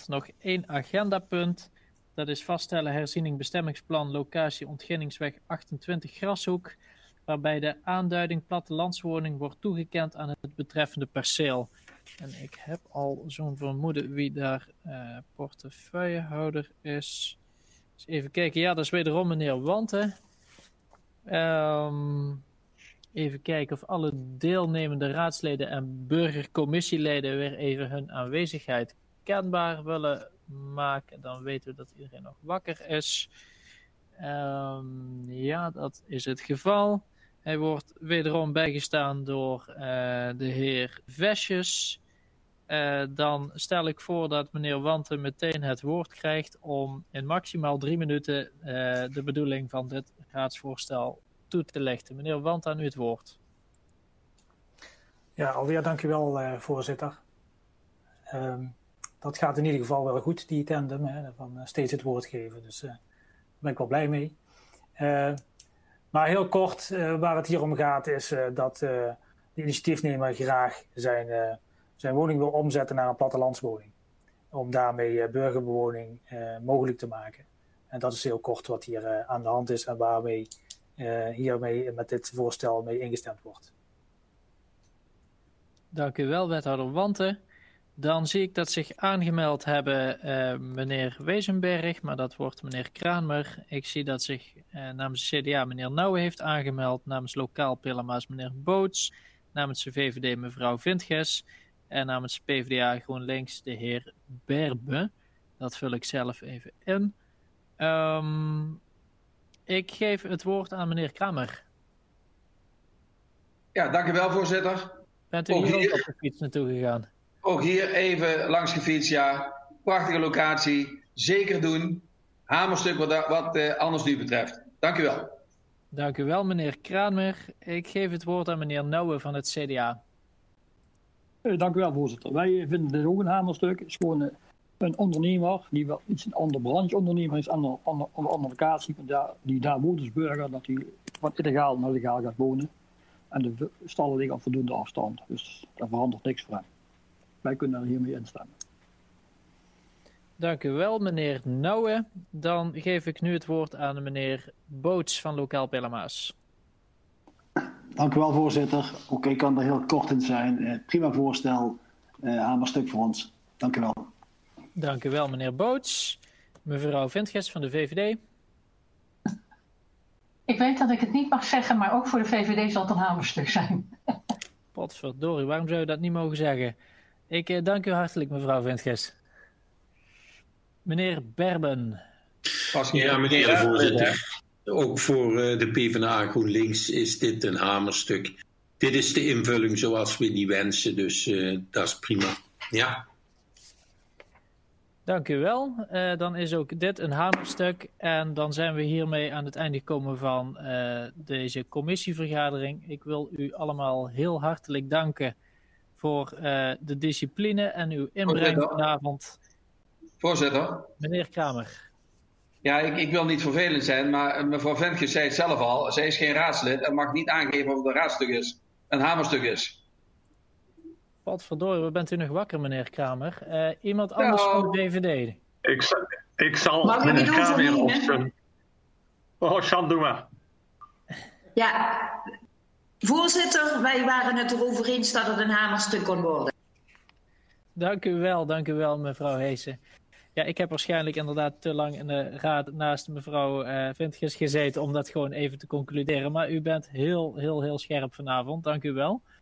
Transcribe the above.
betreft nog 1 agendapunt. Dat is vaststellen herziening bestemmingsplan locatie Ontginningsweg 28 Grashoek, waarbij de aanduiding plattelandswoning wordt toegekend aan het betreffende perceel. En ik heb al zo'n vermoeden wie daar portefeuillehouder is. Dus even kijken, ja, dat is wederom meneer Wanten. Even kijken of alle deelnemende raadsleden en burgercommissieleden weer even hun aanwezigheid kenbaar willen maken. Dan weten we dat iedereen nog wakker is. Ja, dat is het geval. Hij wordt wederom bijgestaan door de heer Vesjes. Dan stel ik voor dat meneer Wanten meteen het woord krijgt om in maximaal 3 minuten de bedoeling van dit raadsvoorstel toe te lichten. Meneer Wanten, aan u het woord. Ja, alweer dank u wel, voorzitter. Dat gaat in ieder geval wel goed, die tandem, hè, van steeds het woord geven. Dus daar ben ik wel blij mee. Maar heel kort, waar het hier om gaat is dat de initiatiefnemer graag zijn woning wil omzetten naar een plattelandswoning. Om daarmee burgerbewoning mogelijk te maken. En dat is heel kort wat hier aan de hand is en waarmee hiermee met dit voorstel mee ingestemd wordt. Dank u wel, wethouder Wanten. Dan zie ik dat zich aangemeld hebben meneer Wezenberg, maar dat wordt meneer Kramer. Ik zie dat zich namens de CDA meneer Nouwen heeft aangemeld, namens Lokaal Pilamaas meneer Boots, namens de VVD mevrouw Vintges en namens PvdA GroenLinks de heer Berbe. Dat vul ik zelf even in. Ik geef het woord aan meneer Kramer. Ja, dank u wel, voorzitter. Bent u hier ook op de fiets naartoe gegaan? Ook hier even langs gefietst, ja. Prachtige locatie. Zeker doen. Hamerstuk wat anders nu betreft. Dank u wel. Dank u wel, meneer Kramer. Ik geef het woord aan meneer Nouwen van het CDA. Dank u wel, voorzitter. Wij vinden dit ook een hamerstuk. Het is gewoon een ondernemer die wel iets een ander brancheondernemer is, aan een andere locatie, die daar woont als burger, dat hij van illegaal naar legaal gaat wonen. En de stallen liggen op voldoende afstand. Dus daar verandert niks voor hem. Wij kunnen er hiermee instemmen. Dank u wel, meneer Nouwen. Dan geef ik nu het woord aan meneer Boots van Lokaal Pilamaas. Dank u wel, voorzitter. Ook ik kan er heel kort in zijn. Prima voorstel. Hamerstuk voor ons. Dank u wel. Dank u wel, meneer Boots. Mevrouw Vintges van de VVD. Ik weet dat ik het niet mag zeggen, maar ook voor de VVD zal het een hamerstuk zijn. Potverdorie, waarom zou je dat niet mogen zeggen? Ik dank u hartelijk, mevrouw Vintges. Meneer Berben. Ja, meneer de voorzitter. Ook voor de PvdA GroenLinks is dit een hamerstuk. Dit is de invulling zoals we die wensen, dus dat is prima. Ja. Dank u wel. Dan is ook dit een hamerstuk. En dan zijn we hiermee aan het einde gekomen van deze commissievergadering. Ik wil u allemaal heel hartelijk danken voor de discipline en uw inbreng vanavond. Voorzitter. Meneer Kramer. Ja, ik wil niet vervelend zijn, maar mevrouw Ventges zei het zelf al. Zij is geen raadslid en mag niet aangeven of het een raadstuk is. Een hamerstuk is. Potverdorie, wat bent u nog wakker, meneer Kramer? Iemand anders van de VVD? Ik zal meneer Kramer op zijn... Oh, Sjan, doe maar. Ja, voorzitter, wij waren het erover eens dat het een hamerstuk kon worden. Dank u wel, mevrouw Heesen. Ja, ik heb waarschijnlijk inderdaad te lang in de raad naast mevrouw Vintges gezeten om dat gewoon even te concluderen. Maar u bent heel scherp vanavond. Dank u wel.